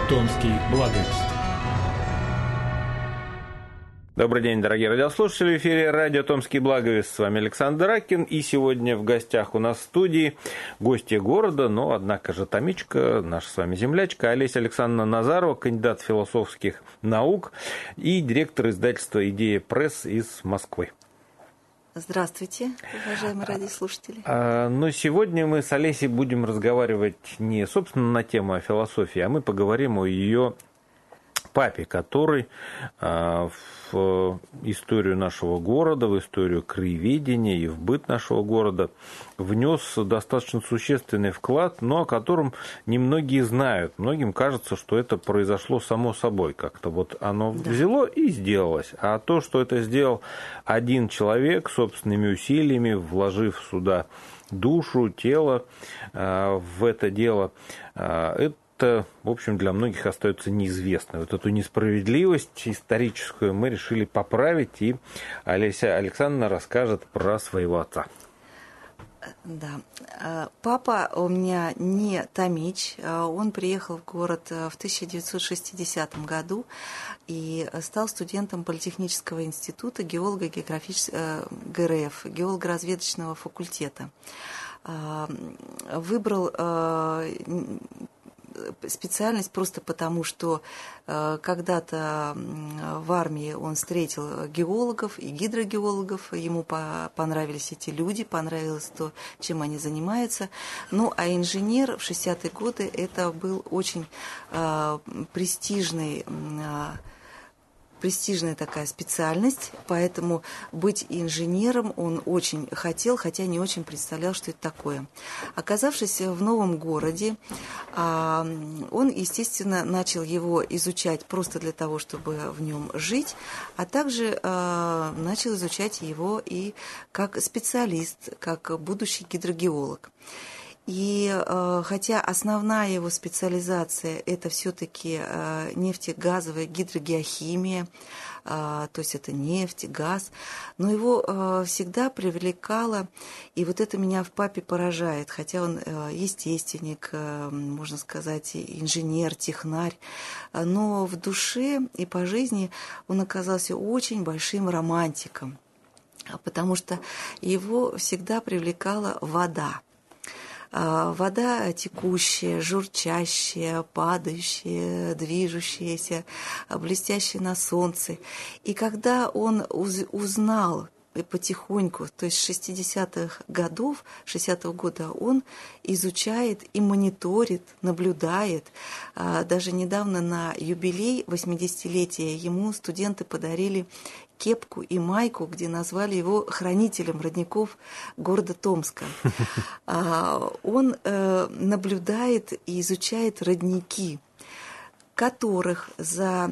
Томский благовест. Добрый день, дорогие радиослушатели. В эфире радио «Томский благовест». С вами Александр Ракин. И сегодня в гостях у нас в студии гостья города, но, однако же, томичка, наша с вами землячка, Олеся Александровна Назарова, кандидат философских наук и директор издательства «Идея пресс» из Москвы. Здравствуйте, уважаемые радиослушатели. Но сегодня мы с Олесей будем разговаривать не, собственно, на тему о философии, а мы поговорим о ее папе, который в историю нашего города, в историю краеведения и в быт нашего города внес достаточно существенный вклад, но о котором немногие знают. Многим кажется, что это произошло само собой. Как-то вот оно взяло и сделалось. А то, что это сделал один человек собственными усилиями, вложив сюда душу, тело в это дело, это, в общем, для многих остается неизвестной. Вот эту несправедливость историческую мы решили поправить, и Олеся Александровна расскажет про своего отца. Да. Папа у меня не томич. Он приехал в город в 1960 году и стал студентом Политехнического института ГРФ, геолого-разведочного факультета. Выбрал специальность просто потому, что когда-то в армии он встретил геологов и гидрогеологов, ему понравились эти люди, понравилось то, чем они занимаются. Ну, а инженер в 60-е годы это был очень престижная такая специальность, поэтому быть инженером он очень хотел, хотя не очень представлял, что это такое. Оказавшись в новом городе, он, естественно, начал его изучать просто для того, чтобы в нем жить, а также начал изучать его и как специалист, как будущий гидрогеолог. И хотя основная его специализация – это все-таки нефтегазовая гидрогеохимия, то есть это нефть, газ, но его всегда привлекало, и вот это меня в папе поражает, хотя он естественник, можно сказать, инженер, технарь, но в душе и по жизни он оказался очень большим романтиком, потому что его всегда привлекала вода. Вода текущая, журчащая, падающая, движущаяся, блестящая на солнце. И когда он узнал потихоньку, то есть с 60-го года он изучает и мониторит, наблюдает. Даже недавно на юбилей 80-летия ему студенты подарили кепку и майку, где назвали его хранителем родников города Томска. Он наблюдает и изучает родники, которых за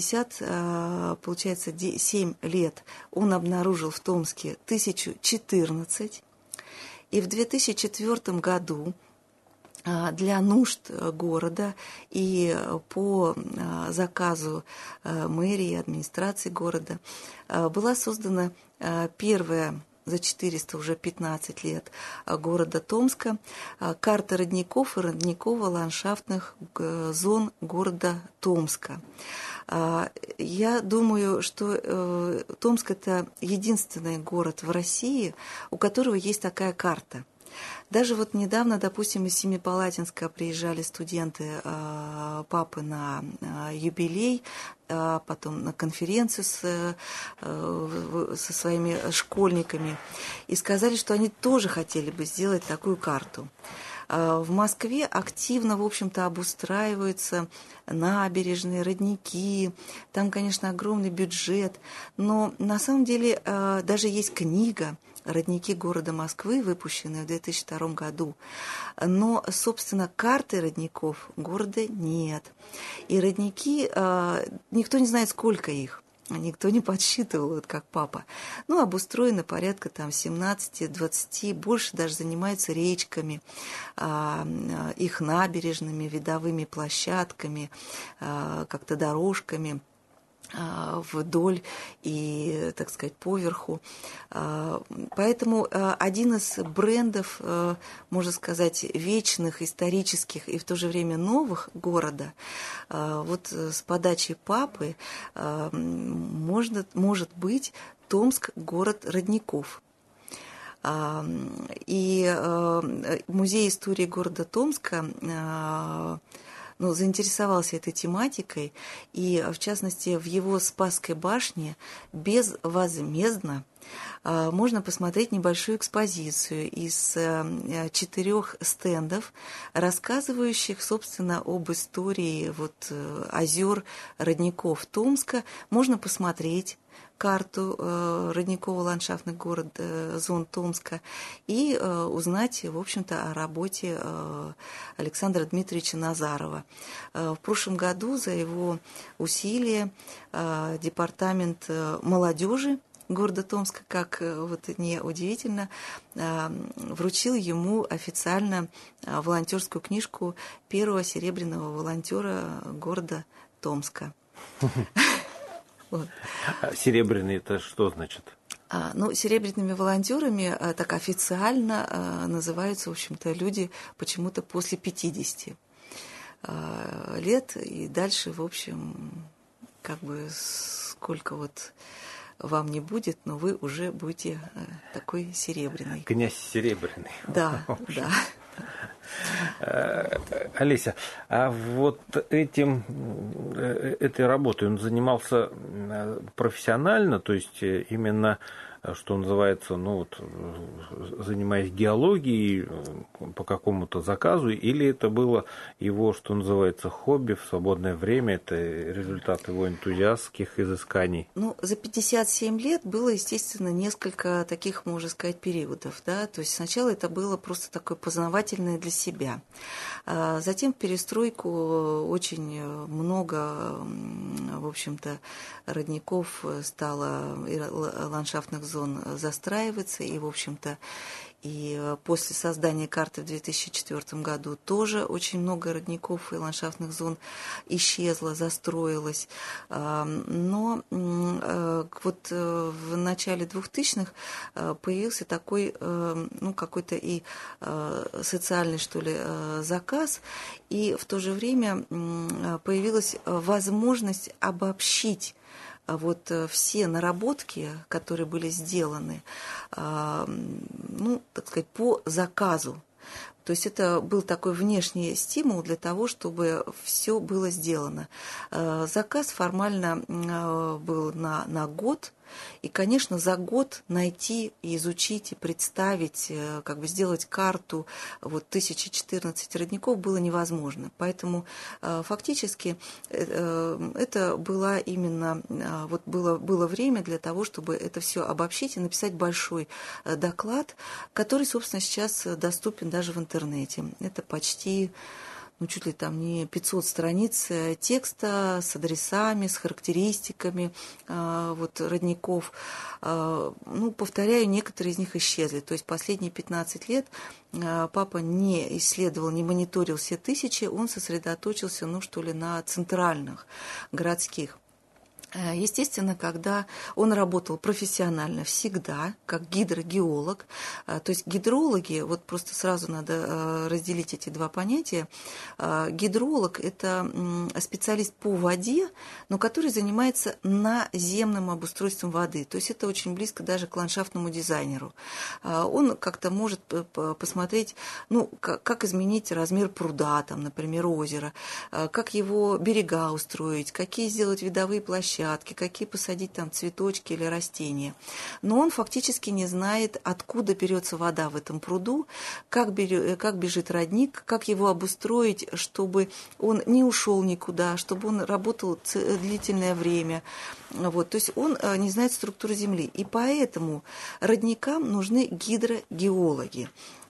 7 лет он обнаружил в Томске 1014. И в 2004 году для нужд города и по заказу мэрии, администрации города была создана первая за 415 лет города Томска карта родников и родниково-ландшафтных зон города Томска. Я думаю, что Томск – это единственный город в России, у которого есть такая карта. Даже вот недавно, допустим, из Семипалатинска приезжали студенты папы на юбилей, потом на конференцию со своими школьниками, и сказали, что они тоже хотели бы сделать такую карту. В Москве активно, в общем-то, обустраиваются набережные, родники. Там, конечно, огромный бюджет. Но на самом деле даже есть книга «Родники города Москвы», выпущенная в 2002 году. Но, собственно, карты родников города нет. И родники, никто не знает, сколько их. Никто не подсчитывал, вот как папа. Ну, обустроено порядка там 17-20, больше даже занимаются речками, их набережными, видовыми площадками, как-то дорожками. вдоль и, так сказать, поверху. Поэтому один из брендов, можно сказать, вечных, исторических и в то же время новых города, вот с подачи папы может быть Томск – город родников. И музей истории города Томска заинтересовался этой тематикой, и, в частности, в его Спасской башне безвозмездно можно посмотреть небольшую экспозицию из 4 стендов, рассказывающих, собственно, об истории озер родников Томска. Можно посмотреть карту родниково-ландшафтных зон Томска и узнать, в общем-то, о работе Александра Дмитриевича Назарова. В прошлом году за его усилия департамент молодежи города Томска, как не удивительно, вручил ему официально волонтерскую книжку первого серебряного волонтера города Томска. Серебряный это что значит? Серебряными волонтерами так официально называются, в общем-то, люди почему-то после 50 лет и дальше, в общем, сколько вам не будет, но вы уже будете такой серебряный. Князь серебряный. Да, да. Олеся, а вот этой работой он занимался профессионально, то есть именно, что называется, занимаясь геологией по какому-то заказу, или это было его, что называется, хобби в свободное время, это результат его энтузиастских изысканий? За 57 лет было, естественно, несколько таких, можно сказать, периодов, да, то есть сначала это было просто такое познавательное для себя. Затем в перестройку очень много, в общем-то, родников стало, и ландшафтных зон застраиваться, и, в общем-то, и после создания карты в 2004 году тоже очень много родников и ландшафтных зон исчезло, застроилось. Но в начале 2000-х появился такой, какой-то и социальный, что ли, заказ, и в то же время появилась возможность обобщить все наработки, которые были сделаны, так сказать, по заказу. То есть это был такой внешний стимул для того, чтобы все было сделано. Заказ формально был на год. И, конечно, за год найти, изучить и представить, сделать карту 1014 родников было невозможно. Поэтому фактически это было именно, было время для того, чтобы это все обобщить и написать большой доклад, который, собственно, сейчас доступен даже в интернете. Это почти чуть ли там не 500 страниц текста с адресами, с характеристиками родников. Повторяю, некоторые из них исчезли. То есть последние 15 лет папа не исследовал, не мониторил все 1000, он сосредоточился, на центральных, городских. Естественно, когда он работал профессионально всегда, как гидрогеолог, то есть гидрологи, просто сразу надо разделить эти два понятия. Гидролог – это специалист по воде, но который занимается наземным обустройством воды, то есть это очень близко даже к ландшафтному дизайнеру. Он как-то может посмотреть, как изменить размер пруда, например, озера, как его берега устроить, какие сделать видовые площадки, какие посадить там цветочки или растения. Но он фактически не знает, откуда берется вода в этом пруду, как бежит родник, как его обустроить, чтобы он не ушел никуда, чтобы он работал длительное время. То есть он не знает структуру земли. И поэтому родникам нужны гидрогеологи.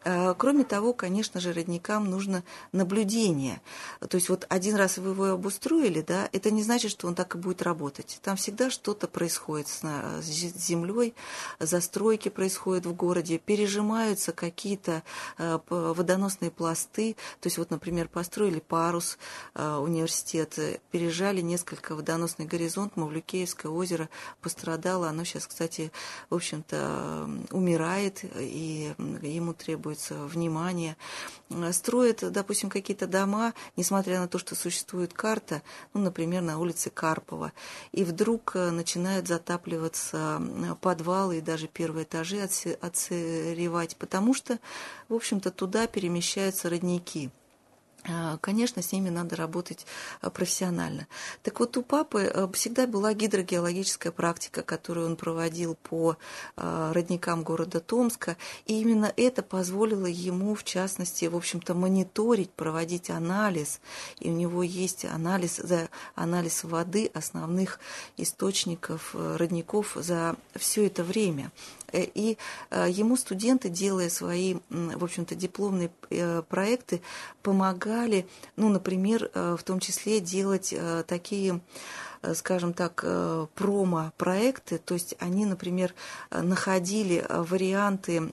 Кроме того, конечно же, родникам нужно наблюдение. То есть вот один раз вы его обустроили, да, это не значит, что он так и будет работать. Там всегда что-то происходит с землей, застройки происходят в городе, пережимаются какие-то водоносные пласты. То есть вот, например, построили парус, университет, пережали несколько водоносный горизонт, Мавлюкеевское озеро пострадало. Оно сейчас, кстати, в общем-то, умирает, и ему требуется внимание. Строят, допустим, какие-то дома, несмотря на то, что существует карта, ну, например, на улице Карпова, и вдруг начинают затапливаться подвалы и даже первые этажи отсыревать, потому что, в общем-то, туда перемещаются родники. Конечно, с ними надо работать профессионально. Так вот, у папы всегда была гидрогеологическая практика, которую он проводил по родникам города Томска, и именно это позволило ему, в частности, в общем-то, мониторить, проводить анализ, и у него есть анализ воды основных источников родников за все это время. И ему студенты, делая свои, в общем-то, дипломные проекты, помогали, ну, например, в том числе делать такие, скажем так, промо-проекты. То есть они, например, находили варианты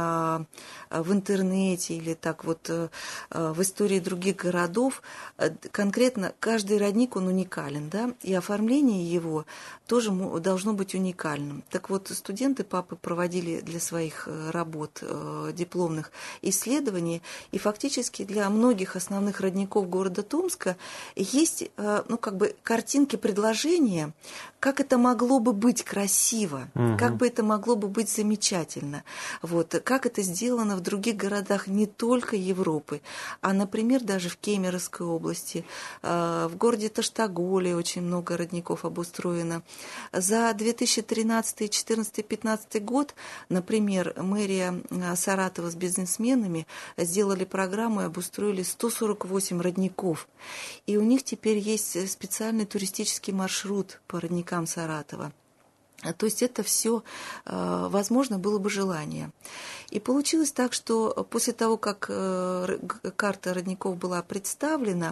в интернете или так вот в истории других городов. Конкретно каждый родник, он уникален, да, и оформление его тоже должно быть уникальным. Так вот, студенты папы проводили для своих работ дипломных исследований, и фактически для многих основных родников города Томска есть, ну, как бы картинки, предложения, как это могло бы быть красиво, как бы это могло бы быть замечательно. Вот. Как это сделано в других городах не только Европы, а, например, даже в Кемеровской области, в городе Таштаголе очень много родников обустроено. За 2013, 2014, 2015 год, например, мэрия Саратова с бизнесменами сделали программу и обустроили 148 родников. И у них теперь есть специальный туристический маршрут по родникам Саратова. То есть это все, возможно, было бы желание. И получилось так, что после того, как карта родников была представлена,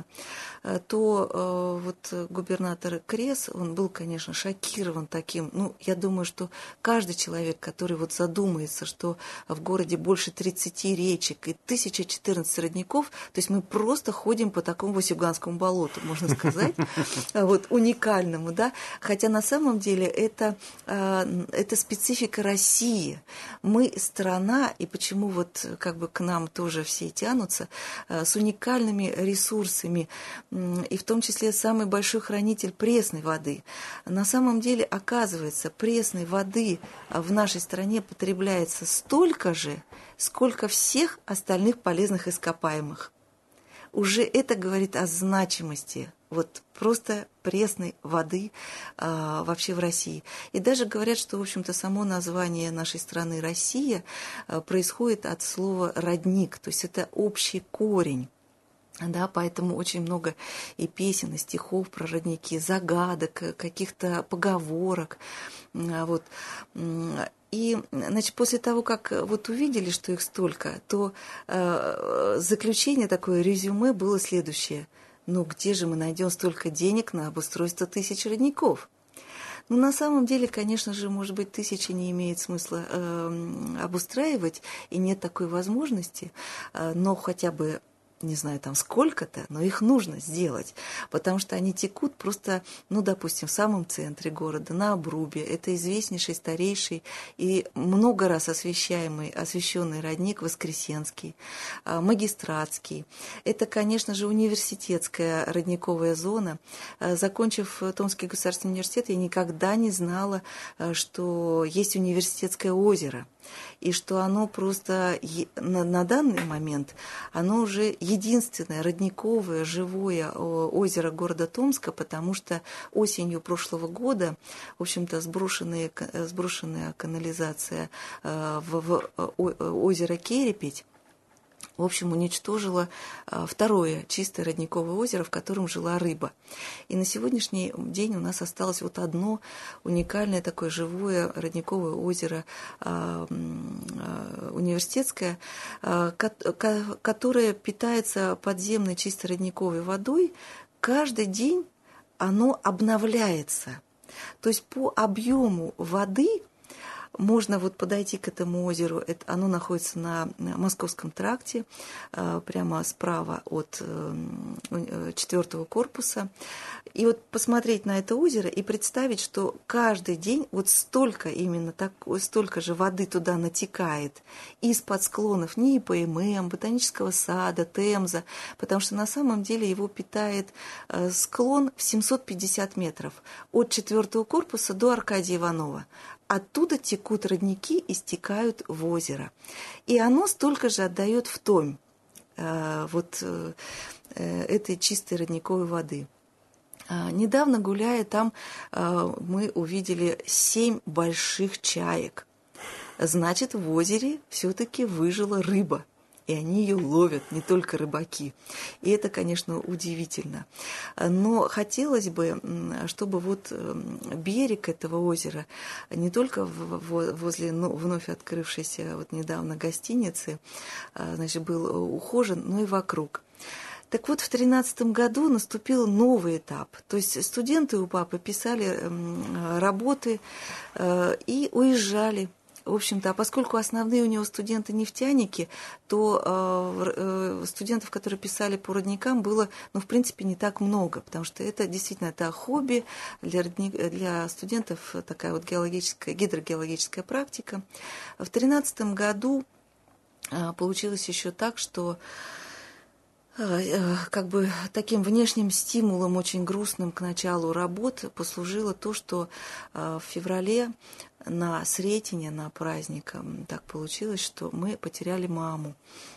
то вот губернатор Крес, он был, конечно, шокирован таким. Ну, я думаю, что каждый человек, который вот задумается, что в городе больше 30 речек и 1014 родников, то есть мы просто ходим по такому Васюганскому болоту, можно сказать, вот уникальному, да, хотя на самом деле это специфика России. Мы страна, и почему вот как бы к нам тоже все тянутся, с уникальными ресурсами, и в том числе самый большой хранитель пресной воды. На самом деле, оказывается, пресной воды в нашей стране потребляется столько же, сколько всех остальных полезных ископаемых. Уже это говорит о значимости вот просто пресной воды вообще в России. И даже говорят, что, в общем-то, само название нашей страны Россия происходит от слова «родник», то есть это общий корень. Да, поэтому очень много и песен, и стихов про родники, загадок, каких-то поговорок. Вот. И, значит, после того, как вот увидели, что их столько, то заключение, такое резюме было следующее. Ну, где же мы найдем столько денег на обустройство 1000 родников? Ну, на самом деле, конечно же, может быть, 1000 не имеет смысла обустраивать, и нет такой возможности, но хотя бы, не знаю, там сколько-то, но их нужно сделать, потому что они текут просто, ну, допустим, в самом центре города, на Обрубе. Это известнейший, старейший и много раз освещенный родник Воскресенский, Магистратский. Это, конечно же, университетская родниковая зона. Закончив Томский государственный университет, я никогда не знала, что есть университетское озеро, и что оно просто на данный момент, оно уже единственное родниковое живое озеро города Томска, потому что осенью прошлого года, в общем-то, сброшенная канализация в озеро Керепить, в общем, уничтожила второе чистое родниковое озеро, в котором жила рыба. И на сегодняшний день у нас осталось вот одно уникальное такое живое родниковое озеро университетское, которое питается подземной чистой родниковой водой. Каждый день оно обновляется. То есть по объему воды можно вот подойти к этому озеру. Оно находится на Московском тракте, прямо справа от 4-го корпуса. И вот посмотреть на это озеро и представить, что каждый день вот столько столько же воды туда натекает из-под склонов НИИ-ПММ, Ботанического сада, Темза, потому что на самом деле его питает склон в 750 метров от 4-го корпуса до Аркадия Иванова. Оттуда текут родники и стекают в озеро. И оно столько же отдает в Томь этой чистой родниковой воды. Недавно, гуляя там, мы увидели 7 больших чаек. Значит, в озере все-таки выжила рыба. И они ее ловят, не только рыбаки. И это, конечно, удивительно. Но хотелось бы, чтобы вот берег этого озера, не только возле вновь открывшейся вот недавно гостиницы, значит, был ухожен, но и вокруг. Так вот, в 2013 году наступил новый этап. То есть студенты у папы писали работы и уезжали. В общем-то, а поскольку основные у него студенты-нефтяники, то студентов, которые писали по родникам, было, в принципе, не так много, потому что это действительно хобби для студентов, такая вот гидрогеологическая практика. В 2013 году получилось еще так, что как бы таким внешним стимулом, очень грустным к началу работ, послужило то, что в феврале на Сретене, на праздник, так получилось, что мы потеряли маму.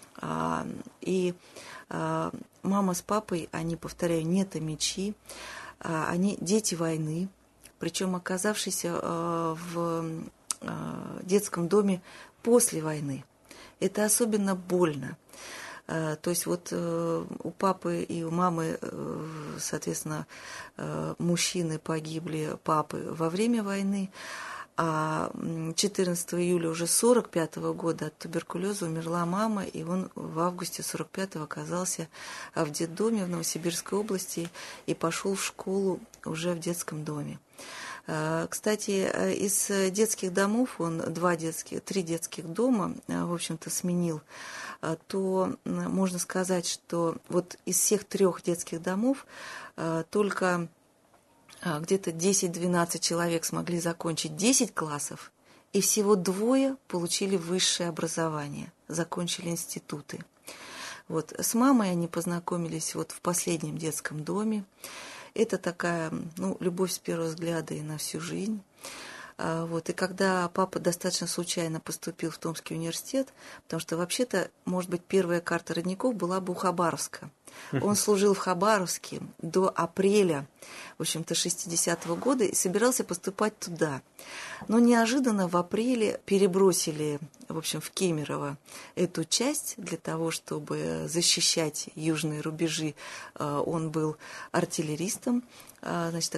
И мама с папой, они, повторяю, не томичи, они дети войны, причем оказавшиеся в детском доме после войны. Это особенно больно. То есть вот у папы и у мамы, соответственно, мужчины погибли, папы во время войны, а 14 июля уже 1945 года от туберкулеза умерла мама, и он в августе 1945 оказался в детдоме в Новосибирской области и пошел в школу уже в детском доме. Кстати, из детских домов он 3 детских дома, в общем-то, сменил, то можно сказать, что вот из всех 3 детских домов только где-то 10-12 человек смогли закончить 10 классов, и всего 2 получили высшее образование, закончили институты. Вот. С мамой они познакомились вот в последнем детском доме. Это такая, любовь с первого взгляда и на всю жизнь. Вот. И когда папа достаточно случайно поступил в Томский университет, потому что вообще-то, может быть, первая карта родников была бы у Хабаровска. Он служил в Хабаровске до апреля, в общем-то, 60-го года и собирался поступать туда. Но неожиданно в апреле перебросили, в общем, в Кемерово эту часть для того, чтобы защищать южные рубежи. Он был артиллеристом, значит,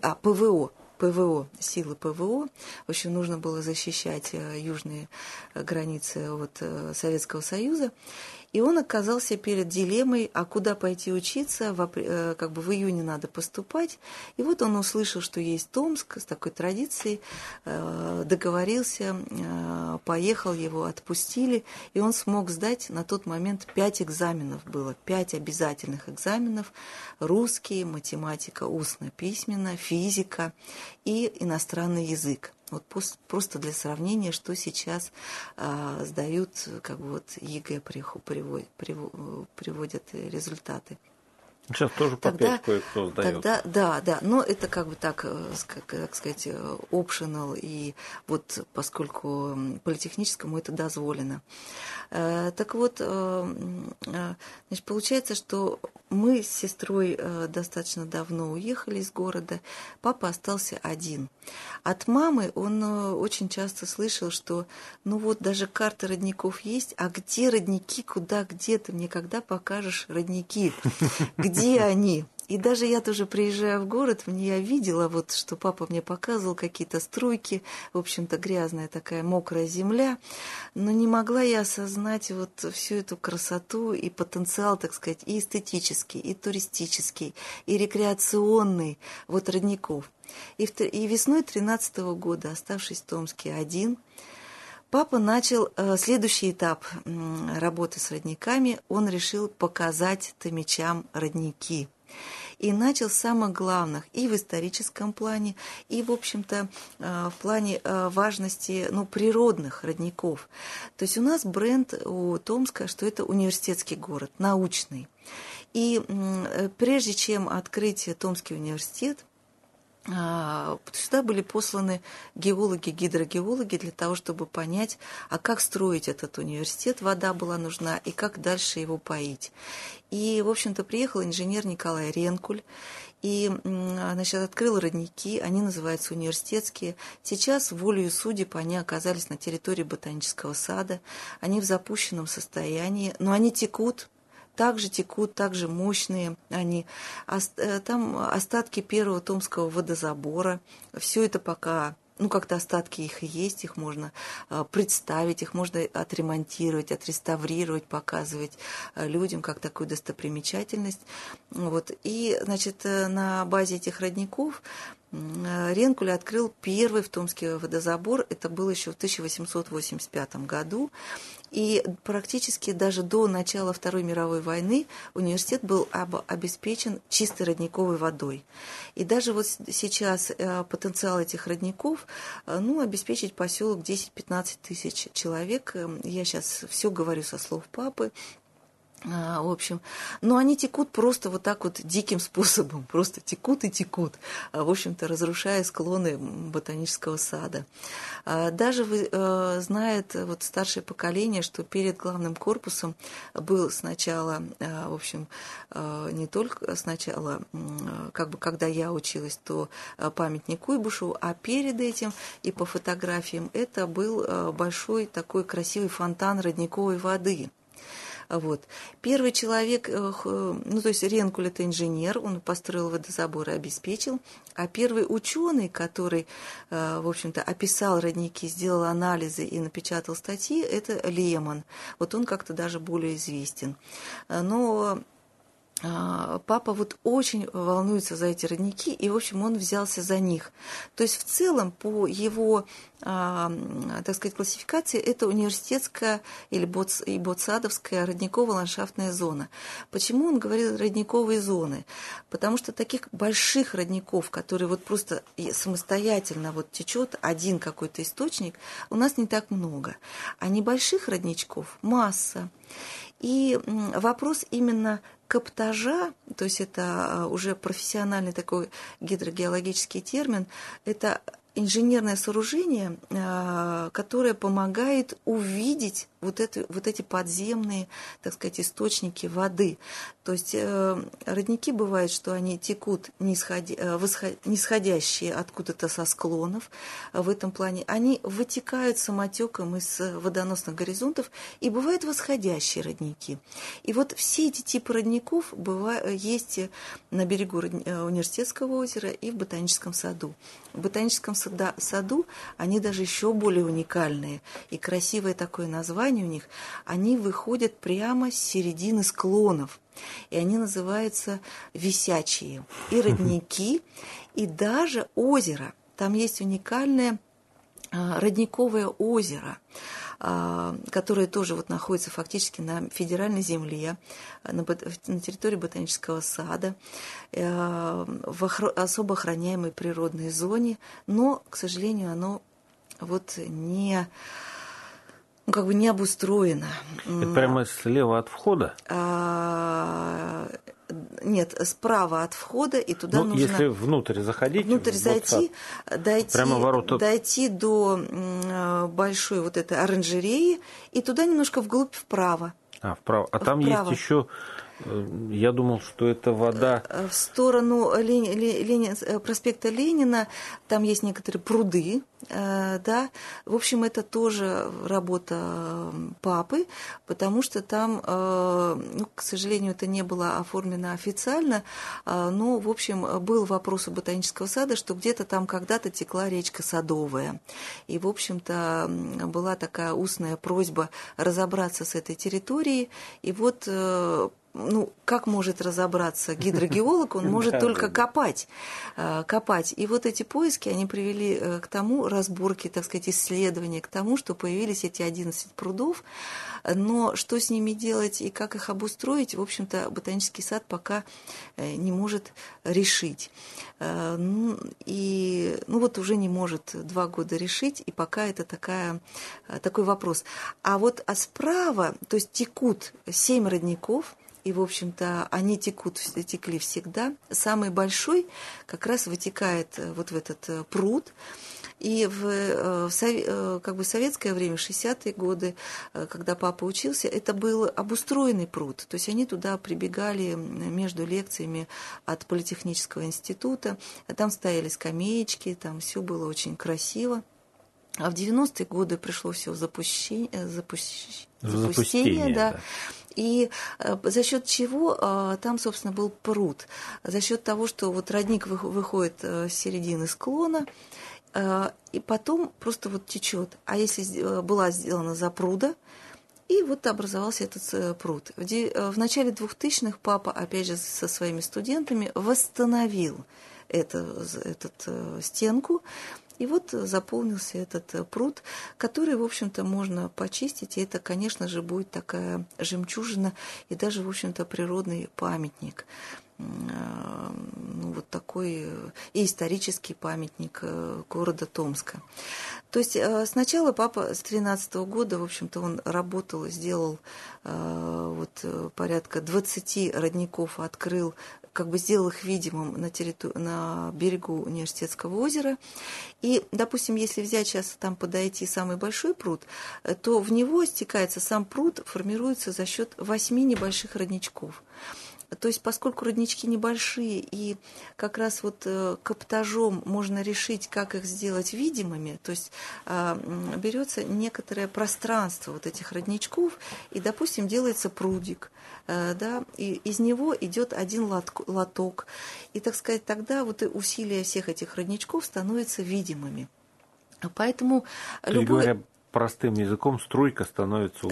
ПВО, силы ПВО. В общем, нужно было защищать южные границы от Советского Союза. И он оказался перед дилеммой, а куда пойти учиться, в июне надо поступать. И вот он услышал, что есть Томск с такой традицией, договорился, поехал, его отпустили, и он смог сдать на тот момент 5 экзаменов было, 5 обязательных экзаменов: русский, математика устно-письменно, физика и иностранный язык. Вот просто для сравнения, что сейчас сдают, ЕГЭ приводят результаты. Сейчас тоже по 5 кое-кто сдает. Да, но это как сказать, optional, и вот поскольку политехническому это дозволено. Так вот, значит, получается, что мы с сестрой достаточно давно уехали из города, папа остался один. От мамы он очень часто слышал, что ну вот даже карта родников есть, а где родники, куда, где ты мне когда покажешь родники, где они? И даже я тоже, приезжая в город, я видела, вот, что папа мне показывал какие-то струйки, в общем-то, грязная такая мокрая земля, но не могла я осознать вот всю эту красоту и потенциал, так сказать, и эстетический, и туристический, и рекреационный вот родников. И весной 2013 года, оставшись в Томске один, папа начал следующий этап работы с родниками, он решил показать томичам родники. И начал с самых главных и в историческом плане, и, в общем-то, в плане важности природных родников. То есть у нас бренд у Томска, что это университетский город, научный. И прежде чем открыть Томский университет, сюда были посланы геологи, гидрогеологи для того, чтобы понять, а как строить этот университет, вода была нужна, и как дальше его поить. И, в общем-то, приехал инженер Николай Ренкуль, и, значит, открыл родники, они называются университетские. Сейчас, волею судеб, они оказались на территории ботанического сада, они в запущенном состоянии, но они текут, также мощные они. Там остатки первого томского водозабора. Все это пока, как-то остатки их и есть, их можно представить, их можно отремонтировать, отреставрировать, показывать людям как такую достопримечательность. Вот. И, значит, на базе этих родников Ренкуль открыл первый в Томске водозабор. Это было еще в 1885 году. И практически даже до начала Второй мировой войны университет был обеспечен чистой родниковой водой. И даже вот сейчас потенциал этих родников, обеспечить поселок 10-15 тысяч человек. Я сейчас все говорю со слов папы. В общем, но они текут просто вот так вот диким способом, просто текут и текут, в общем-то, разрушая склоны ботанического сада. Даже знает вот старшее поколение, что перед главным корпусом был сначала, в общем, не только сначала, когда я училась, то памятник Куйбышеву, а перед этим и по фотографиям это был большой такой красивый фонтан родниковой воды. Вот. Первый человек, то есть Ренкуль это инженер, он построил водозабор и обеспечил, а первый ученый, который, в общем-то, описал родники, сделал анализы и напечатал статьи, это Лемон. Вот он как-то даже более известен. Но папа вот очень волнуется за эти родники, и, в общем, он взялся за них. То есть, в целом, по его, так сказать, классификации, это университетская или ботсадовская родниково-ландшафтная зона. Почему он говорит родниковые зоны? Потому что таких больших родников, которые вот просто самостоятельно вот течет один какой-то источник, у нас не так много. А небольших родничков масса. И вопрос именно каптажа, то есть это уже профессиональный такой гидрогеологический термин, это инженерное сооружение, которое помогает увидеть вот эти подземные, так сказать, источники воды. То есть родники бывает, что они текут нисходящие откуда-то со склонов. В этом плане они вытекают самотеком из водоносных горизонтов, и бывают восходящие родники. И вот все эти типы родников есть на берегу Университетского озера и в Ботаническом саду. В Ботаническом саду они даже еще более уникальные. И красивое такое название у них. Они выходят прямо с середины склонов. И они называются висячие. И родники, и даже озеро. Там есть уникальное родниковое озеро, которое тоже вот находится фактически на федеральной земле, на территории ботанического сада, в особо охраняемой природной зоне, но, к сожалению, оно вот не обустроено. Это прямо слева от входа? Нет, справа от входа, и туда нужно... Если внутрь заходить... Внутрь зайти, дойти до большой вот этой оранжереи, и туда немножко вглубь вправо. Вправо. А там есть еще Я думал, что это вода... В сторону проспекта Ленина там есть некоторые пруды, да. В общем, это тоже работа папы, потому что там, ну, к сожалению, это не было оформлено официально, но, в общем, был вопрос у ботанического сада, что где-то там когда-то текла речка Садовая. И, в общем-то, была такая устная просьба разобраться с этой территорией. И вот, ну, как может разобраться гидрогеолог? Он может только копать. И вот эти поиски, они привели к тому, разборки, так сказать, исследования, к тому, что появились эти 11 прудов. Но что с ними делать и как их обустроить, в общем-то, ботанический сад пока не может решить. И, ну, вот уже не может 2 года решить, и пока это такой вопрос. А справа, то есть текут 7 родников, и, в общем-то, они текли всегда. Самый большой как раз вытекает вот в этот пруд. И в советское время, 60-е годы, когда папа учился, это был обустроенный пруд. То есть они туда прибегали между лекциями от Политехнического института. Там стояли скамеечки, там все было очень красиво. А в 90-е годы пришло все в запустение, да. И за счет чего там, собственно, был пруд? За счет того, что вот родник выходит с середины склона, и потом просто вот течет. А если была сделана запруда, и вот образовался этот пруд. В начале 2000-х папа, опять же, со своими студентами восстановил эту стенку, и вот заполнился этот пруд, который, в общем-то, можно почистить, и это, конечно же, будет такая жемчужина и даже, в общем-то, природный памятник. Ну, вот такой и исторический памятник города Томска. То есть сначала папа с 2013 года, в общем-то, он работал, сделал вот порядка 20 родников, открыл, как бы сделал их видимым на берегу Университетского озера. И, допустим, если взять сейчас там подойти самый большой пруд, то в него стекается сам пруд, формируется за счет 8 небольших родничков. То есть, поскольку роднички небольшие, и как раз вот каптажом можно решить, как их сделать видимыми, то есть берется некоторое пространство вот этих родничков, и, допустим, делается прудик, да, и из него идет один лоток. И, так сказать, тогда вот усилия всех этих родничков становятся видимыми. Поэтому простым языком, струйка становится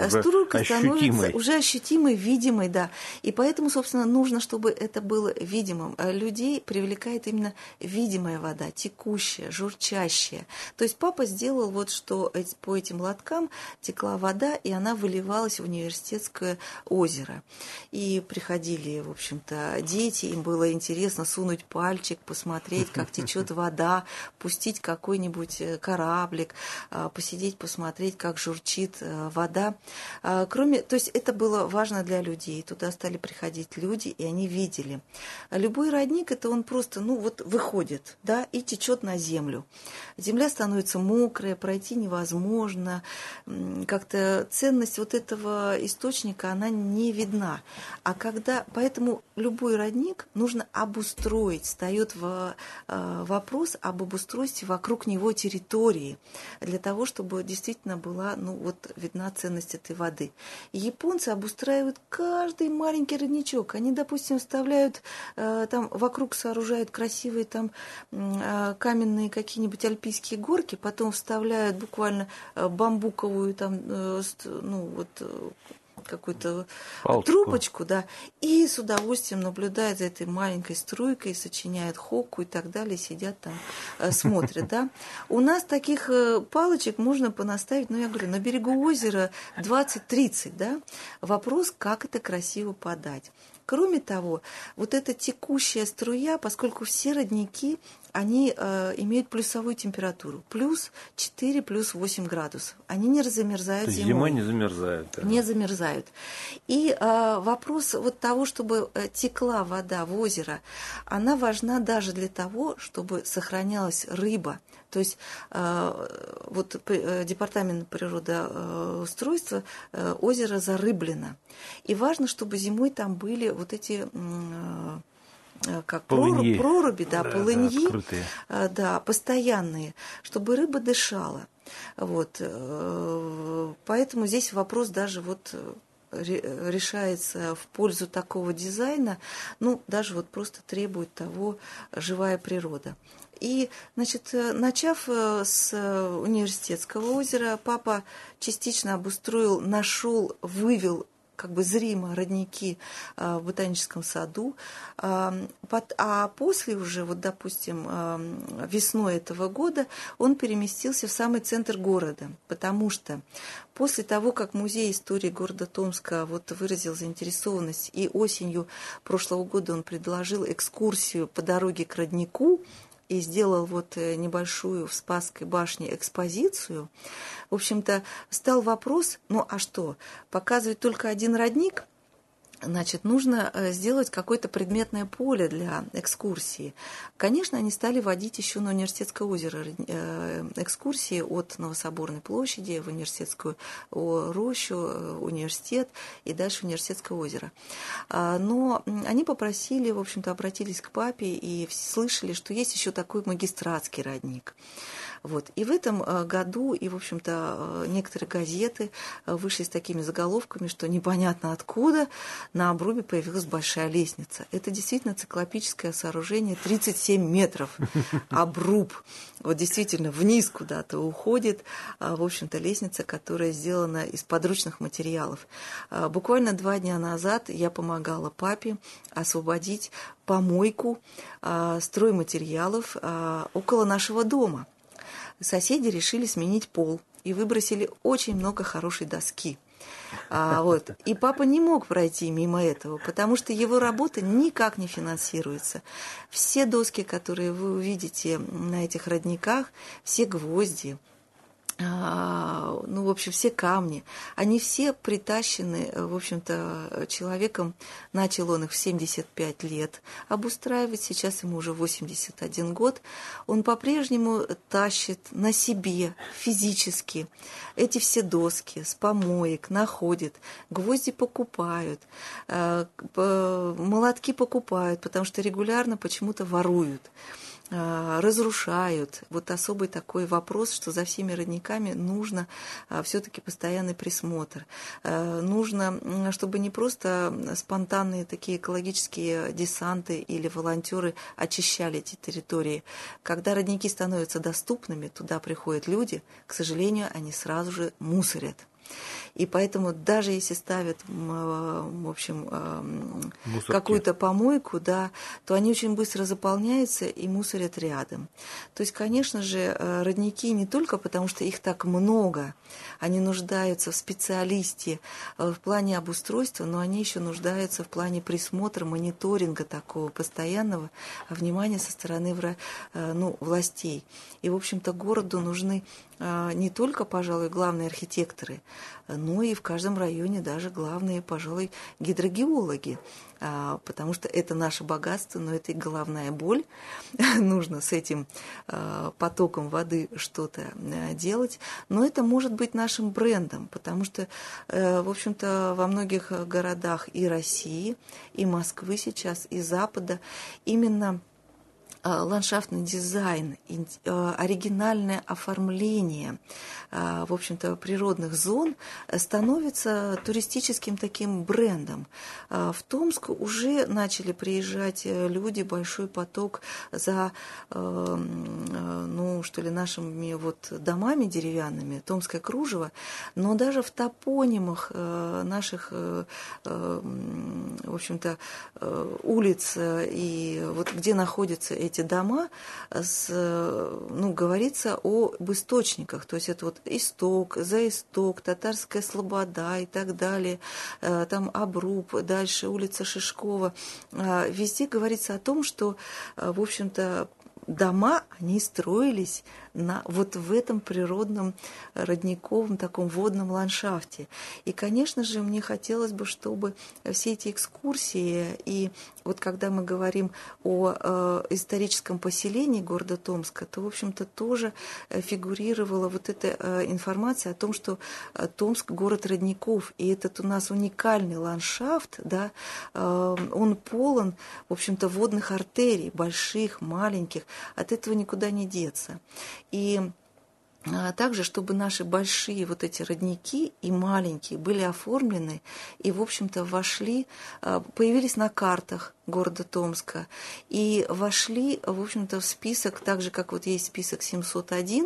уже ощутимой, видимой, да. И поэтому, собственно, нужно, чтобы это было видимым. Людей привлекает именно видимая вода, текущая, журчащая. То есть папа сделал вот, что по этим лоткам текла вода, и она выливалась в Университетское озеро. И приходили, в общем-то, дети, им было интересно сунуть пальчик, посмотреть, как течет вода, пустить какой-нибудь кораблик, посидеть, посмотреть, как журчит вода. То есть это было важно для людей. Туда стали приходить люди, и они видели. Любой родник, это он просто, ну вот выходит, да, и течет на землю. Земля становится мокрая, пройти невозможно. Как-то ценность вот этого источника, она не видна. Поэтому любой родник нужно обустроить. Встает вопрос об обустройстве вокруг него территории, для того, чтобы действительно была, ну, вот, видна ценность этой воды. И японцы обустраивают каждый маленький родничок. Они, допустим, вставляют, там вокруг сооружают красивые там каменные какие-нибудь альпийские горки, потом вставляют буквально бамбуковую там, ну, вот, какую-то трубочку, да, и с удовольствием наблюдают за этой маленькой струйкой, сочиняют хокку и так далее, сидят там, смотрят, да. У нас таких палочек можно понаставить, ну, я говорю, на берегу озера 20-30, да. Вопрос, как это красиво подать. Кроме того, вот эта текущая струя, поскольку все родники, они имеют плюсовую температуру, плюс 4, плюс 8 градусов. Они не замерзают зимой. Зимой не замерзают. Да. Не замерзают. И вопрос вот того, чтобы текла вода в озеро, она важна даже для того, чтобы сохранялась рыба. То есть вот департамент природоустройства, озеро зарыблено. И важно, чтобы зимой там были вот эти как проруби, да, полыньи, да, постоянные, чтобы рыба дышала. Вот. Поэтому здесь вопрос даже вот решается в пользу такого дизайна, ну, даже вот просто требует того живая природа. И, значит, начав с университетского озера, папа частично обустроил, нашел, вывел как бы зримо родники в ботаническом саду, а после уже, вот, допустим, весной этого года он переместился в самый центр города, потому что после того, как Музей истории города Томска вот выразил заинтересованность, и осенью прошлого года он предложил экскурсию по дороге к роднику, и сделал вот небольшую в Спасской башне экспозицию, в общем-то, стал вопрос, ну а что, показывать только один родник? Значит, нужно сделать какое-то предметное поле для экскурсии. Конечно, они стали водить еще на Университетское озеро экскурсии от Новособорной площади в Университетскую рощу, университет и дальше Университетское озеро. Но они попросили, в общем-то, обратились к папе и слышали, что есть еще такой магистратский родник. Вот. И в этом году, и, в общем-то, некоторые газеты вышли с такими заголовками, что непонятно откуда на обрубе появилась большая лестница. Это действительно циклопическое сооружение, 37 метров обруб. Вот действительно вниз куда-то уходит, в общем-то, лестница, которая сделана из подручных материалов. Буквально 2 дня назад я помогала папе освободить помойку стройматериалов около нашего дома. Соседи решили сменить пол и выбросили очень много хорошей доски. Вот. И папа не мог пройти мимо этого, потому что его работа никак не финансируется. Все доски, которые вы увидите на этих родниках, все гвозди, ну, в общем, все камни, они все притащены, в общем-то, человеком, начал он их в 75 лет обустраивать, сейчас ему уже 81 год, он по-прежнему тащит на себе физически эти все доски с помоек, находит, гвозди покупают, молотки покупают, потому что регулярно почему-то воруют, разрушают. Вот особый такой вопрос, что за всеми родниками нужно все-таки постоянный присмотр. Нужно, чтобы не просто спонтанные такие экологические десанты или волонтеры очищали эти территории. Когда родники становятся доступными, туда приходят люди, к сожалению, они сразу же мусорят. И поэтому даже если ставят, в общем, какую-то помойку, да, то они очень быстро заполняются и мусорят рядом. То есть, конечно же, родники не только потому, что их так много, они нуждаются в специалисте в плане обустройства, но они еще нуждаются в плане присмотра, мониторинга такого постоянного внимания со стороны властей. И, в общем-то, городу нужны не только, пожалуй, главные архитекторы, но и в каждом районе даже главные, пожалуй, гидрогеологи, потому что это наше богатство, но это и головная боль. Нужно с этим потоком воды что-то делать, но это может быть нашим брендом, потому что, в общем-то, во многих городах и России, и Москвы сейчас, и Запада именно ландшафтный дизайн, оригинальное оформление, в общем-то, природных зон становится туристическим таким брендом. В Томск уже начали приезжать люди, большой поток за, нашими вот домами деревянными, Томское кружево, но даже в топонимах наших, в общем-то, улиц и вот где находятся эти дома, говорится об источниках, то есть это вот исток, заисток, Татарская Слобода и так далее, там обруб, дальше улица Шишкова, везде говорится о том, что, в общем-то, дома, они строились вот в этом природном родниковом таком водном ландшафте. И, конечно же, мне хотелось бы, чтобы все эти экскурсии, и вот когда мы говорим о историческом поселении города Томска, то, в общем-то, тоже фигурировала вот эта информация о том, что Томск – город родников, и этот у нас уникальный ландшафт, да, он полон, в общем-то, водных артерий, больших, маленьких, от этого никуда не деться. И также, чтобы наши большие вот эти родники и маленькие были оформлены и, в общем-то, появились на картах города Томска и вошли, в общем-то, в список, так же, как вот есть список 701,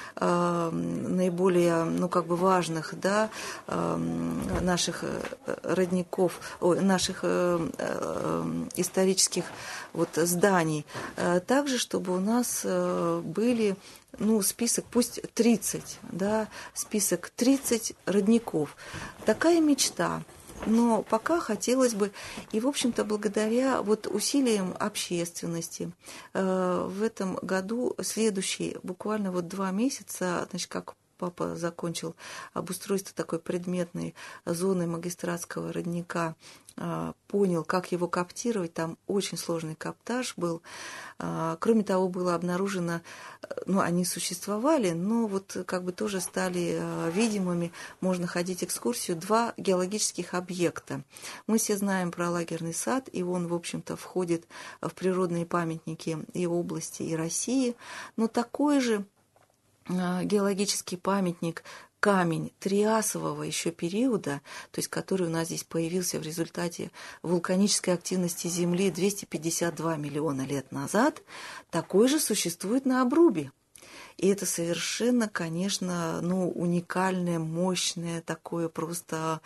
наиболее, важных, да, наших родников, наших исторических вот зданий. Также, чтобы у нас были список, пусть 30, да, список 30 родников. Такая мечта. Но пока хотелось бы, и, в общем-то, благодаря вот усилиям общественности, в этом году буквально 2 месяца, значит, как папа закончил обустройство такой предметной зоны магистратского родника, понял, как его коптировать, там очень сложный коптаж был. Кроме того, было обнаружено, они существовали, но вот тоже стали видимыми, можно ходить экскурсию, 2 геологических объекта. Мы все знаем про лагерный сад, и он, в общем-то, входит в природные памятники и области, и России, но такой же геологический памятник, камень триасового еще периода, то есть который у нас здесь появился в результате вулканической активности Земли 252 миллиона лет назад, такой же существует на обрубе. И это совершенно, конечно, уникальное, мощное, такое просто,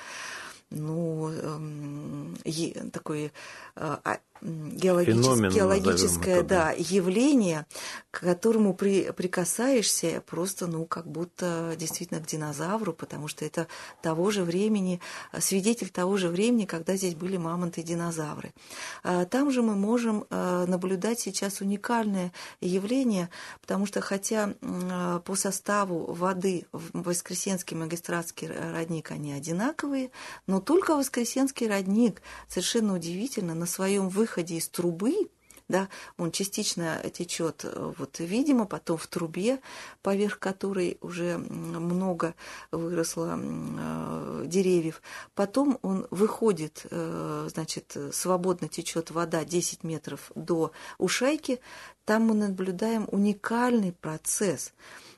такое геологическое, да, явление, к которому прикасаешься просто, как будто действительно к динозавру, потому что это свидетель того же времени, когда здесь были мамонты и динозавры. Там же мы можем наблюдать сейчас уникальное явление, потому что хотя по составу воды Воскресенский и Магистратский родник, они одинаковые, но только Воскресенский родник, совершенно удивительно, на своем выходе из трубы, да, он частично течет, видимо, потом в трубе, поверх которой уже много выросло деревьев. Потом он выходит, свободно течет вода 10 метров до Ушайки. Там мы наблюдаем уникальный процесс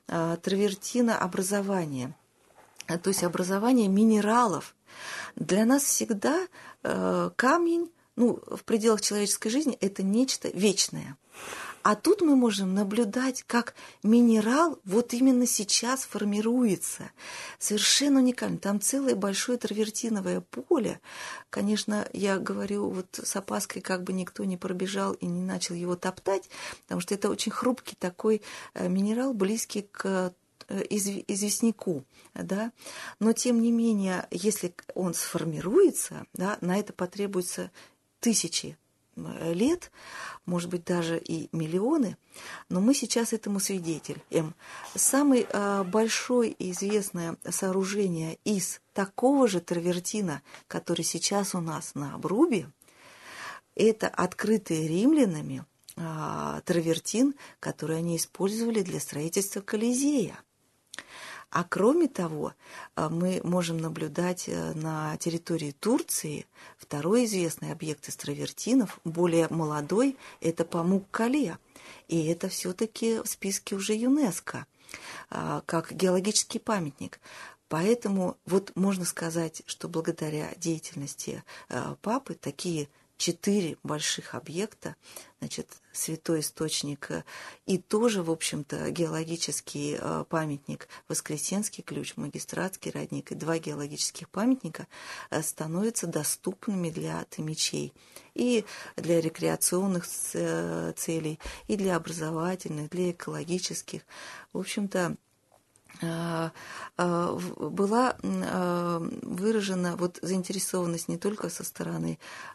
травертинообразования, то есть образование минералов. Для нас всегда камень, в пределах человеческой жизни это нечто вечное. А тут мы можем наблюдать, как минерал вот именно сейчас формируется. Совершенно уникально. Там целое большое травертиновое поле. Конечно, я говорю с опаской, как бы никто не пробежал и не начал его топтать, потому что это очень хрупкий такой минерал, близкий к известняку, да, но тем не менее, если он сформируется, да, на это потребуется тысячи лет, может быть, даже и миллионы, но мы сейчас этому свидетель. Самое большое и известное сооружение из такого же травертина, который сейчас у нас на обрубе, это открытый римлянами травертин, который они использовали для строительства Колизея. А кроме того, мы можем наблюдать на территории Турции второй известный объект из травертинов, более молодой, это Памук-Кале. И это все-таки в списке уже ЮНЕСКО, как геологический памятник. Поэтому можно сказать, что благодаря деятельности папы такие 4 больших объекта, святой источник и тоже, в общем-то, геологический памятник Воскресенский ключ, Магистратский родник и 2 геологических памятника становятся доступными для томичей и для рекреационных целей, и для образовательных, для экологических. В общем-то, была выражена вот заинтересованность не только со стороны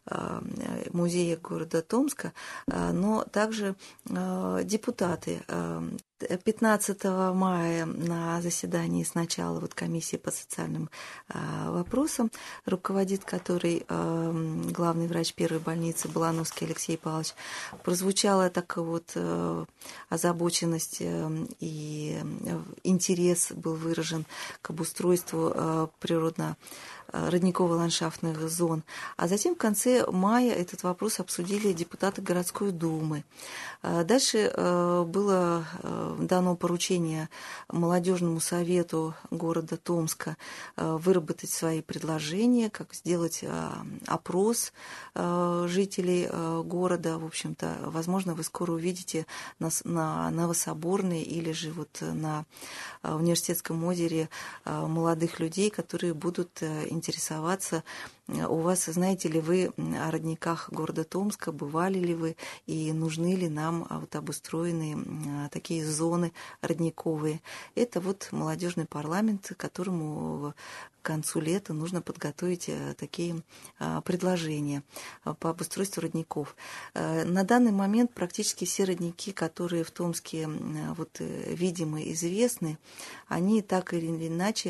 музея города Томска, но также депутаты. 15 мая на заседании сначала вот комиссии по социальным вопросам, руководит которой главный врач первой больницы Балановский Алексей Павлович, прозвучала такая вот озабоченность и интерес был выражен к обустройству природно-родниково-ландшафтных зон. А затем в конце мая этот вопрос обсудили депутаты городской думы. Дальше было дано поручение молодежному совету города Томска выработать свои предложения, как сделать опрос жителей города. В общем-то, возможно, вы скоро увидите на Новособорной или же вот на Университетском озере молодых людей, которые будут интересоваться. У вас, знаете ли вы о родниках города Томска, бывали ли вы и нужны ли нам вот обустроенные такие зоны родниковые? Это вот молодежный парламент, которому к концу лета нужно подготовить такие предложения по обустройству родников. На данный момент практически все родники, которые в Томске вот, видимы, известны, они так или иначе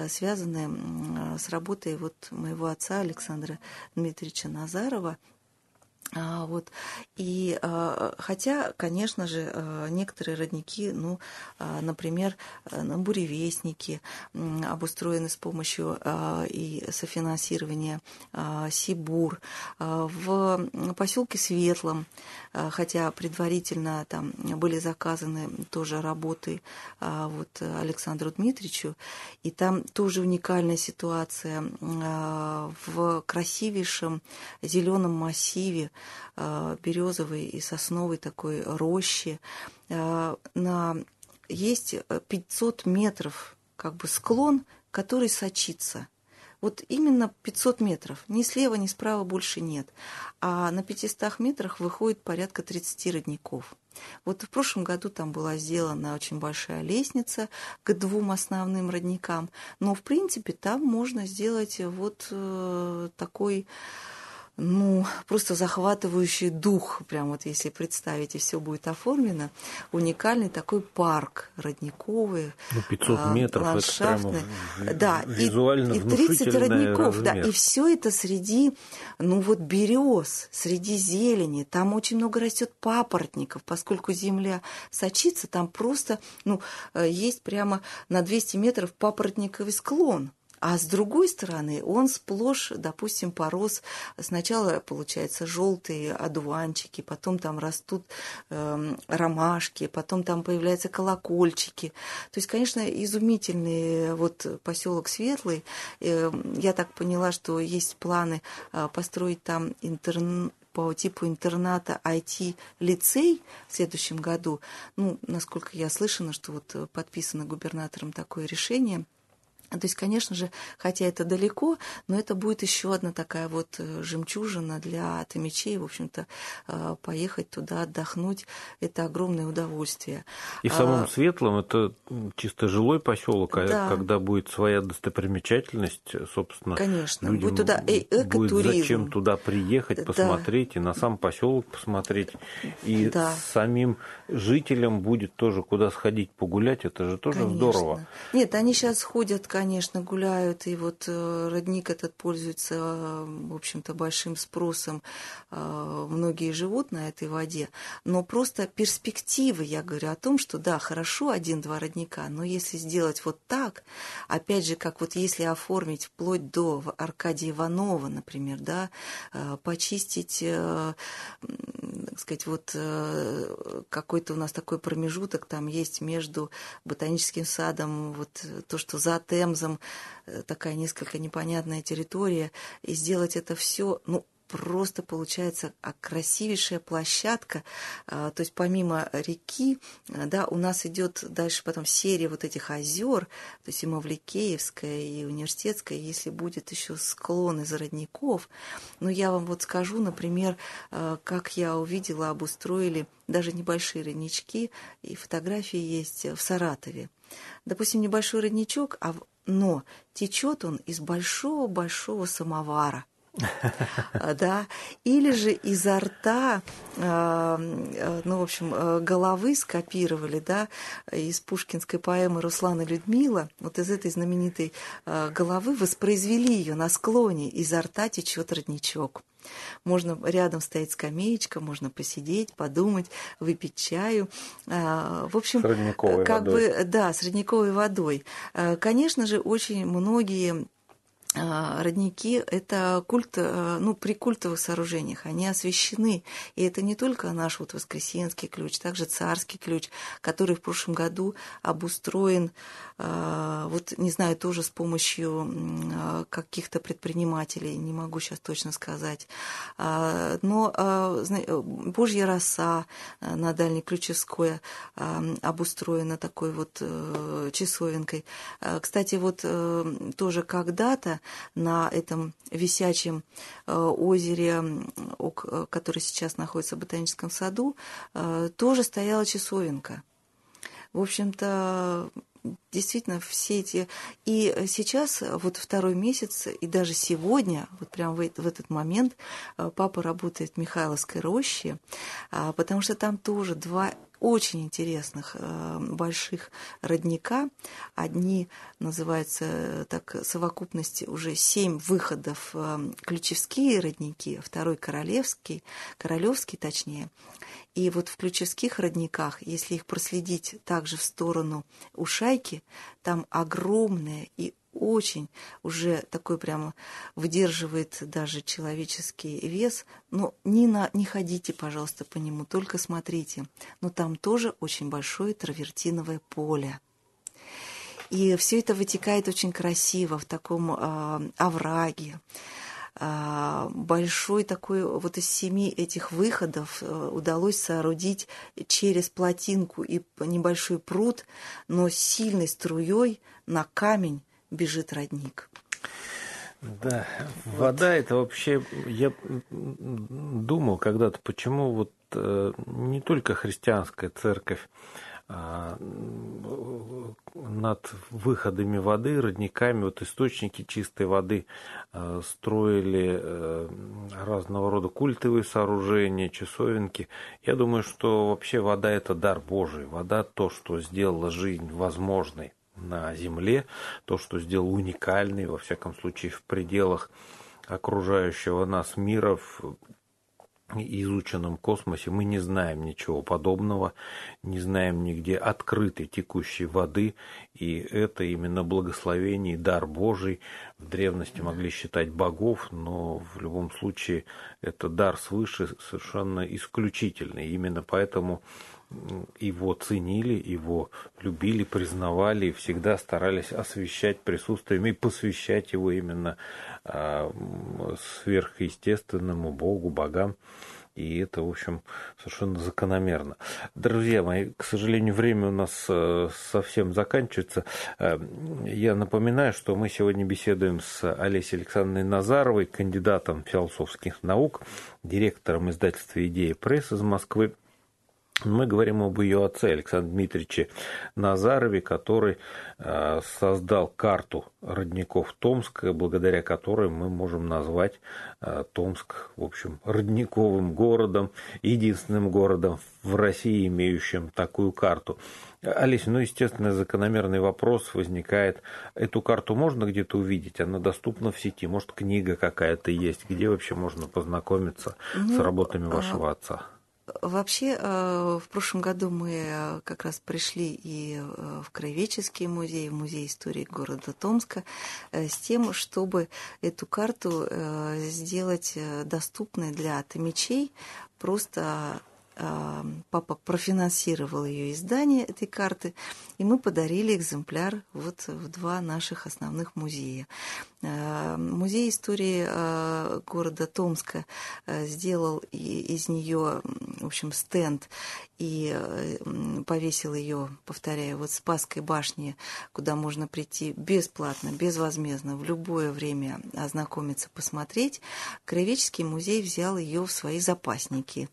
связаны с работой вот моего отца Александра Дмитриевича Назарова. Вот. И хотя, конечно же, некоторые родники, ну, например, буревестники обустроены с помощью и софинансирования Сибур. В поселке Светлом, хотя предварительно там были заказаны тоже работы вот Александру Дмитриевичу, и там тоже уникальная ситуация в красивейшем зеленом массиве березовой и сосновой такой рощи. Есть 500 метров как бы склон, который сочится. Вот именно 500 метров. Ни слева, ни справа больше нет. А на 500 метрах выходит порядка 30 родников. Вот в прошлом году там была сделана очень большая лестница к 2 основным родникам. Но, в принципе, там можно сделать вот такой... Ну, просто захватывающий дух, прям вот если представить, и все будет оформлено, уникальный такой парк родниковый, 500 метров, ландшафтный. Это прямо да, визуально и 30 родников, размер. Да, и все это среди, ну вот берез, среди зелени, там очень много растет папоротников, поскольку земля сочится, там просто, ну, есть прямо на 200 метров папоротниковый склон. А с другой стороны, он сплошь, допустим, порос. Сначала, получается, желтые одуванчики, потом там растут ромашки, потом там появляются колокольчики. То есть, конечно, изумительный вот поселок Светлый. Я так поняла, что есть планы построить там по типу интерната IT-лицей в следующем году. Ну, насколько я слышала, что вот подписано губернатором такое решение. То есть, конечно же, хотя это далеко, но это будет еще одна такая вот жемчужина для томичей, в общем-то, поехать туда отдохнуть, это огромное удовольствие. И в самом Светлом это чисто жилой поселок, да. Когда будет своя достопримечательность, собственно, конечно, людям будет туда экотуризм. Будет зачем туда приехать, посмотреть, и на сам поселок посмотреть, и самим жителям будет тоже куда сходить погулять, это же тоже здорово. Нет, они сейчас ходят, конечно, гуляют, и вот родник этот пользуется, в общем-то, большим спросом. Многие живут на этой воде, но просто перспективы, я говорю о том, что да, хорошо 1-2 родника, но если сделать вот так, опять же, как вот если оформить вплоть до Аркадия Иванова, например, да, почистить, так сказать, вот какой-то у нас такой промежуток там есть между ботаническим садом, вот то, что за Темзом, такая несколько непонятная территория, и сделать это все, ну, просто получается красивейшая площадка. То есть помимо реки, да, у нас идет дальше потом серия вот этих озер, то есть и Мавликеевская, и Университетская, если будет еще склон из родников. Но я вам вот скажу, например, как я увидела, обустроили даже небольшие роднички, и фотографии есть в Саратове. Допустим, небольшой родничок, но течет он из большого-большого самовара. Да, или же изо рта, ну, в общем, головы скопировали, да, из пушкинской поэмы «Руслан и Людмила», вот из этой знаменитой головы воспроизвели ее на склоне, изо рта течет родничок. Можно рядом стоять скамеечка, можно посидеть, подумать, выпить чаю. В общем, с родниковой как водой. бы, да, с родниковой водой. Конечно же, очень многие родники – это при культовых сооружениях, они освящены. И это не только наш вот Воскресенский ключ, также Царский ключ, который в прошлом году обустроен, вот не знаю, тоже с помощью каких-то предпринимателей, не могу сейчас точно сказать. Но Божья роса на Дальней Ключевской обустроена такой вот часовенкой. Кстати, вот тоже когда-то на этом висячем озере, которое сейчас находится в Ботаническом саду, тоже стояла часовенка. В общем-то, действительно, все эти... И сейчас, вот второй месяц, и даже сегодня, вот прямо в этот момент, папа работает в Михайловской роще, потому что там тоже два очень интересных больших родника. Одни называются так совокупности уже 7 выходов ключевские родники, второй королевский точнее. И вот в ключевских родниках, если их проследить также в сторону Ушайки, там огромное и очень уже такой прямо выдерживает даже человеческий вес. Но не ходите, пожалуйста, по нему, только смотрите. Но там тоже очень большое травертиновое поле. И все это вытекает очень красиво в таком овраге. Большой такой, вот из 7 этих выходов удалось соорудить через плотинку и небольшой пруд, но с сильной струей на камень бежит родник. Да, вода это вообще, я думал когда-то, почему вот не только христианская церковь над выходами воды, родниками, вот источники чистой воды строили разного рода культовые сооружения, часовенки. Я думаю, что вообще вода это дар Божий, вода то, что сделала жизнь возможной на земле, то, что сделал уникальной, во всяком случае, в пределах окружающего нас мира, в изученном космосе. Мы не знаем ничего подобного, не знаем нигде открытой текущей воды, и это именно благословение и дар Божий. В древности могли считать богов, но в любом случае это дар свыше совершенно исключительный. Именно поэтому его ценили, его любили, признавали и всегда старались освящать присутствием и посвящать его именно сверхъестественному Богу, богам. И это, в общем, совершенно закономерно. Друзья мои, к сожалению, время у нас совсем заканчивается. Я напоминаю, что мы сегодня беседуем с Олесей Александровной Назаровой, кандидатом философских наук, директором издательства «Идея пресс» из Москвы. Мы говорим об ее отце Александре Дмитриевиче Назарове, который создал карту родников Томска, благодаря которой мы можем назвать Томск, в общем, родниковым городом, единственным городом в России, имеющим такую карту. Олеся, естественно, закономерный вопрос возникает. Эту карту можно где-то увидеть? Она доступна в сети? Может, книга какая-то есть? Где вообще можно познакомиться с работами вашего отца? Вообще, в прошлом году мы как раз пришли и в Краеведческий музей, в Музей истории города Томска, с тем, чтобы эту карту сделать доступной для томичей, просто папа профинансировал ее издание этой карты, и мы подарили экземпляр вот в два наших основных музея. Музей истории города Томска сделал из нее, в общем, стенд и повесил ее, повторяю, вот в Спасской башне, куда можно прийти бесплатно, безвозмездно, в любое время ознакомиться, посмотреть. Краеведческий музей взял ее в свои запасники.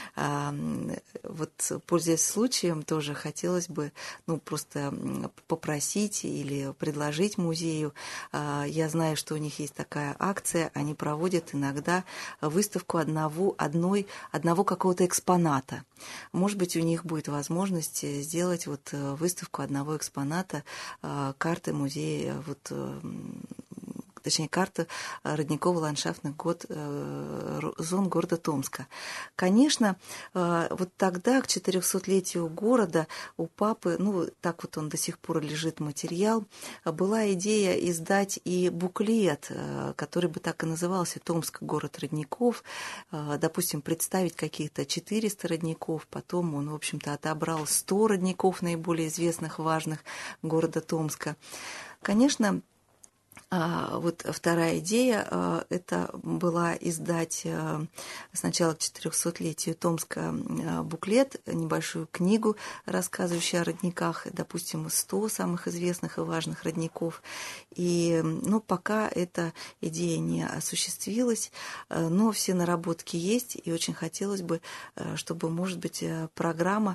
Вот, пользуясь случаем, тоже хотелось бы, просто попросить или предложить музею. Я знаю, что у них есть такая акция, они проводят иногда выставку одного какого-то экспоната. Может быть, у них будет возможность сделать вот выставку одного экспоната карты музея, точнее, карта родниково-ландшафтных зон города Томска. Конечно, вот тогда, к 400-летию города, у папы, так вот он до сих пор лежит материал, была идея издать и буклет, который бы так и назывался «Томск. Город родников». Допустим, представить каких-то 400 родников, потом он, в общем-то, отобрал 100 родников, наиболее известных, важных города Томска. Конечно, вот вторая идея, это была издать сначала к 400-летию Томска буклет, небольшую книгу, рассказывающую о родниках, допустим, 100 самых известных и важных родников. И, пока эта идея не осуществилась, но все наработки есть, и очень хотелось бы, чтобы, может быть, программа,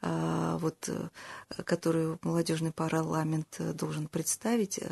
которую молодежный парламент должен представить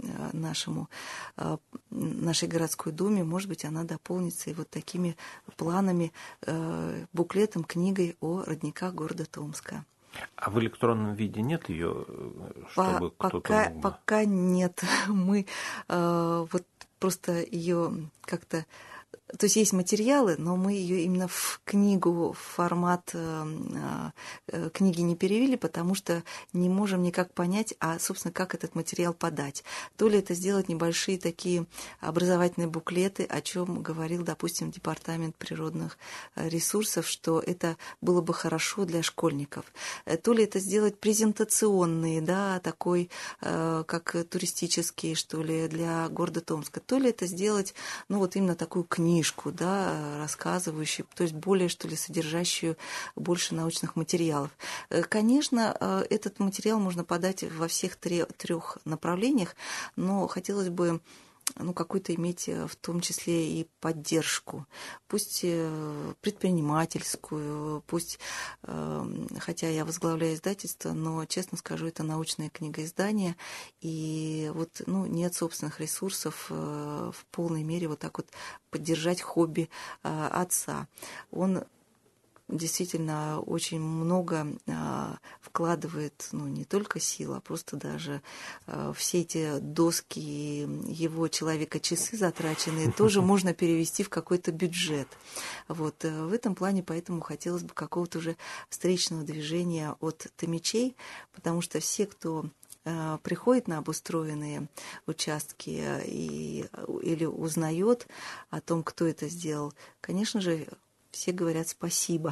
нашей городской думе, может быть, она дополнится и вот такими планами, буклетом, книгой о родниках города Томска. А в электронном виде нет ее, чтобы кто-то мог бы... Пока нет. Мы просто ее как-то... То есть есть материалы, но мы ее именно в книгу, в формат книги не перевели, потому что не можем никак понять, собственно, как этот материал подать. То ли это сделать небольшие такие образовательные буклеты, о чем говорил, допустим, Департамент природных ресурсов, что это было бы хорошо для школьников. То ли это сделать презентационные, такой, как туристические, что ли, для города Томска. То ли это сделать, именно такую книжку, рассказывающую, то есть более, что ли, содержащую больше научных материалов. Конечно, этот материал можно подать во всех трех направлениях, но хотелось бы какую-то иметь в том числе и поддержку, пусть предпринимательскую, пусть, хотя я возглавляю издательство, но, честно скажу, это научное книгоиздание, и нет собственных ресурсов в полной мере вот так вот поддержать хобби отца. Он действительно очень много вкладывает, не только сил, а просто даже все эти доски, его человека-часы затраченные, тоже можно перевести в какой-то бюджет. Вот в этом плане, поэтому хотелось бы какого-то уже встречного движения от томичей, потому что все, кто приходит на обустроенные участки или узнает о том, кто это сделал, конечно же, все говорят спасибо.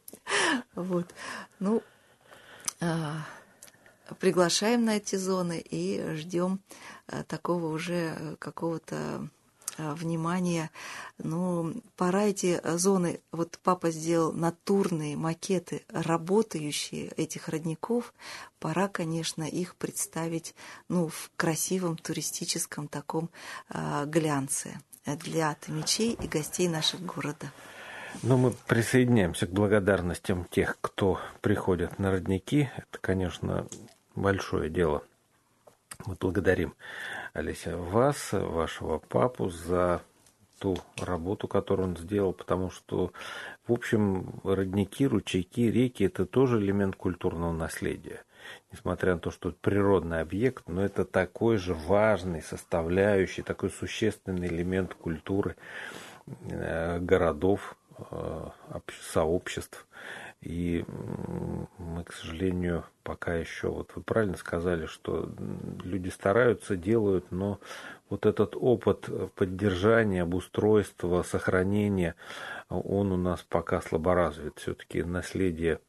Приглашаем на эти зоны и ждем такого уже какого-то внимания. Пора эти зоны, папа сделал натурные макеты, работающие этих родников, пора, конечно, их представить, в красивом туристическом таком глянце для томичей и гостей нашего города. Мы присоединяемся к благодарностям тех, кто приходит на родники. Это, конечно, большое дело. Мы благодарим, Олеся, вас, вашего папу за ту работу, которую он сделал, потому что, в общем, родники, ручейки, реки – это тоже элемент культурного наследия. Несмотря на то, что это природный объект, но это такой же важный, составляющий, такой существенный элемент культуры городов, сообществ. И мы, к сожалению, пока еще, вот вы правильно сказали, что люди стараются, делают, но вот этот опыт поддержания, обустройства, сохранения, он у нас пока слабо развит. Все-таки наследие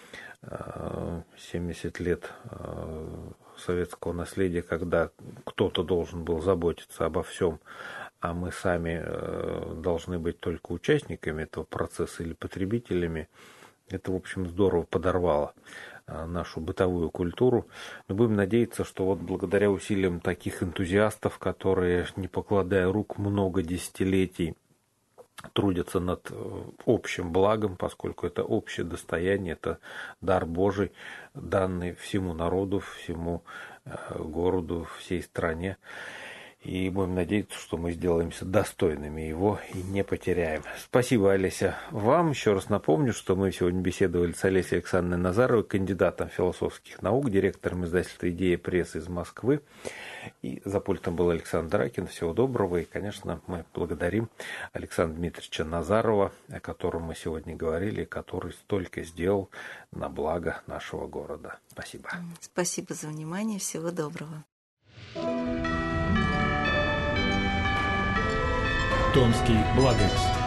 70 лет советского наследия, когда кто-то должен был заботиться обо всем, а мы сами должны быть только участниками этого процесса или потребителями, это, в общем, здорово подорвало нашу бытовую культуру. Но будем надеяться, что вот благодаря усилиям таких энтузиастов, которые, не покладая рук много десятилетий, трудятся над общим благом, поскольку это общее достояние, это дар Божий, данный всему народу, всему городу, всей стране. И будем надеяться, что мы сделаемся достойными его и не потеряем. Спасибо, Олеся, вам. Еще раз напомню, что мы сегодня беседовали с Олесей Александровной Назаровой, кандидатом философских наук, директором издательства «Идея пресс» из Москвы. И за пультом был Александр Ракин. Всего доброго. И, конечно, мы благодарим Александра Дмитриевича Назарова, о котором мы сегодня говорили, который столько сделал на благо нашего города. Спасибо. Спасибо за внимание. Всего доброго. Томский благовест.